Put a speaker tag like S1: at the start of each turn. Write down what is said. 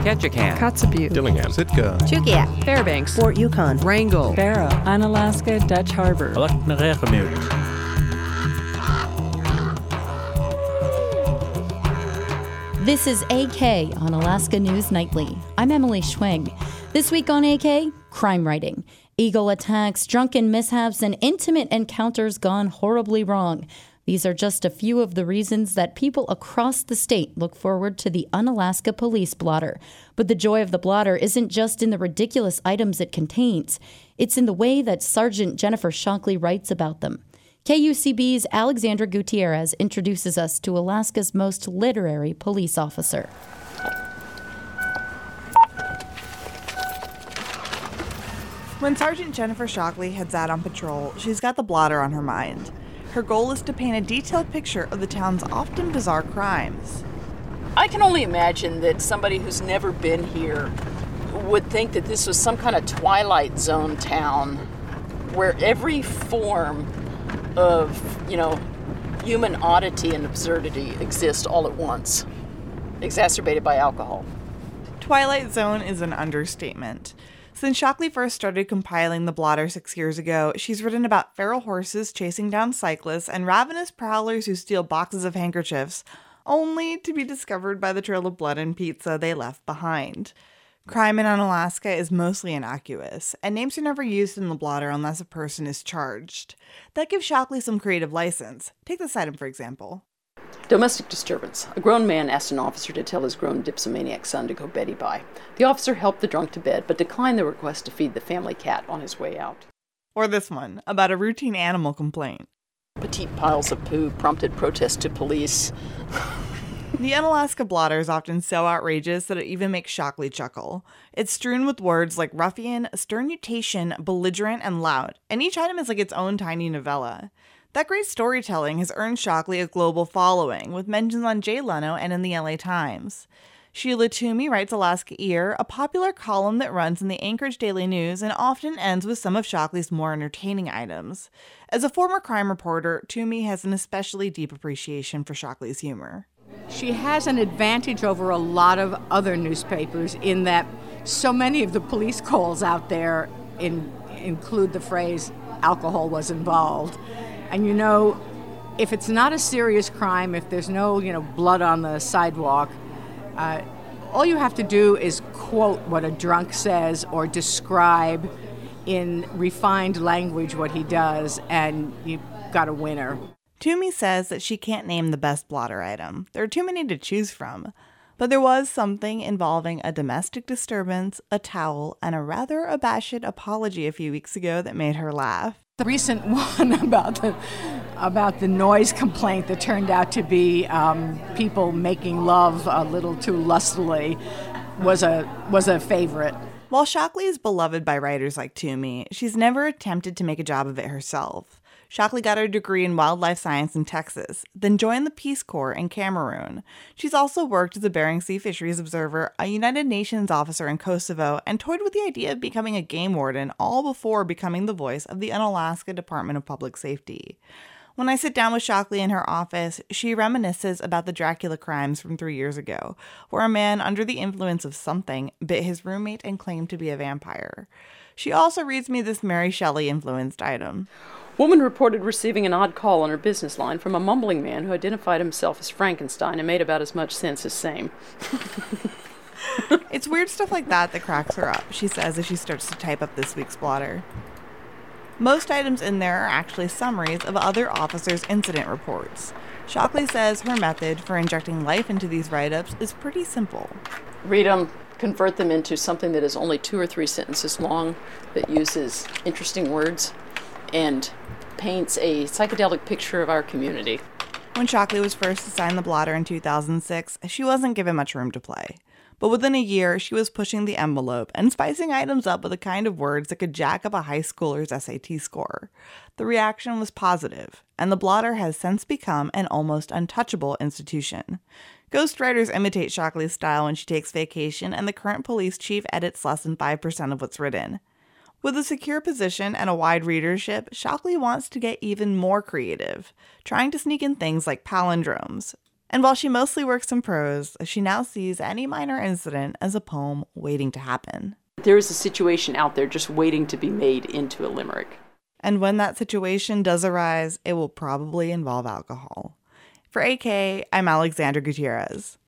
S1: Ketchikan,
S2: Kotzebue,
S3: Dillingham,
S4: Sitka,
S5: Chugiak,
S2: Fairbanks,
S5: Fort Yukon,
S2: Wrangell,
S6: Barrow, Unalaska, Dutch Harbor.
S7: This is AK on Alaska News Nightly. I'm Emily Schwing. This week on AK, crime writing. Eagle attacks, drunken mishaps, and intimate encounters gone horribly wrong. These are just a few of the reasons that people across the state look forward to the Unalaska Police Blotter. But the joy of the blotter isn't just in the ridiculous items it contains. It's in the way that Sergeant Jennifer Shockley writes about them. KUCB's Alexandra Gutierrez introduces us to Alaska's most literary police officer.
S8: When Sergeant Jennifer Shockley heads out on patrol, she's got the blotter on her mind. Her goal is to paint a detailed picture of the town's often bizarre crimes.
S9: I can only imagine that somebody who's never been here would think that this was some kind of Twilight Zone town where every form of, human oddity and absurdity exist all at once, exacerbated by alcohol.
S8: Twilight Zone is an understatement. Since Shockley first started compiling the blotter 6 years ago, she's written about feral horses chasing down cyclists and ravenous prowlers who steal boxes of handkerchiefs, only to be discovered by the trail of blood and pizza they left behind. Crime in Unalaska is mostly innocuous, and names are never used in the blotter unless a person is charged. That gives Shockley some creative license. Take this item, for example.
S9: Domestic disturbance. A grown man asked an officer to tell his grown dipsomaniac son to go Betty by. The officer helped the drunk to bed, but declined the request to feed the family cat on his way out.
S8: Or this one, about a routine animal complaint.
S9: Petite piles of poo prompted protest to police.
S8: The Unalaska blotter is often so outrageous that it even makes Shockley chuckle. It's strewn with words like ruffian, sternutation, belligerent, and loud, and each item is like its own tiny novella. That great storytelling has earned Shockley a global following, with mentions on Jay Leno and in the LA Times. Sheila Toomey writes Alaska Ear, a popular column that runs in the Anchorage Daily News and often ends with some of Shockley's more entertaining items. As a former crime reporter, Toomey has an especially deep appreciation for Shockley's humor.
S10: She has an advantage over a lot of other newspapers in that so many of the police calls out there include the phrase, alcohol was involved. And if it's not a serious crime, if there's no, blood on the sidewalk, all you have to do is quote what a drunk says or describe in refined language what he does, and you've got a winner.
S8: Toomey says that she can't name the best blotter item. There are too many to choose from. But there was something involving a domestic disturbance, a towel, and a rather abashed apology a few weeks ago that made her laugh.
S10: The recent one about the noise complaint that turned out to be people making love a little too lustily was a favorite.
S8: While Shockley is beloved by writers like Toomey, she's never attempted to make a job of it herself. Shockley got her degree in wildlife science in Texas, then joined the Peace Corps in Cameroon. She's also worked as a Bering Sea Fisheries Observer, a United Nations officer in Kosovo, and toyed with the idea of becoming a game warden, all before becoming the voice of the Unalaska Department of Public Safety. When I sit down with Shockley in her office, she reminisces about the Dracula crimes from 3 years ago, where a man under the influence of something bit his roommate and claimed to be a vampire. She also reads me this Mary Shelley-influenced item.
S9: Woman reported receiving an odd call on her business line from a mumbling man who identified himself as Frankenstein and made about as much sense as same.
S8: It's weird stuff like that cracks her up, she says as she starts to type up this week's blotter. Most items in there are actually summaries of other officers' incident reports. Shockley says her method for injecting life into these write-ups is pretty simple.
S9: Read them, convert them into something that is only 2 or 3 sentences long, that uses interesting words, and paints a psychedelic picture of our community.
S8: When Shockley was first assigned the blotter in 2006, she wasn't given much room to play. But within a year, she was pushing the envelope and spicing items up with the kind of words that could jack up a high schooler's SAT score. The reaction was positive, and the blotter has since become an almost untouchable institution. Ghostwriters imitate Shockley's style when she takes vacation, and the current police chief edits less than 5% of what's written. With a secure position and a wide readership, Shockley wants to get even more creative, trying to sneak in things like palindromes. And while she mostly works in prose, she now sees any minor incident as a poem waiting to happen.
S1: There is a situation out there just waiting to be made into a limerick.
S8: And when that situation does arise, it will probably involve alcohol. For AK, I'm Alexandra Gutierrez.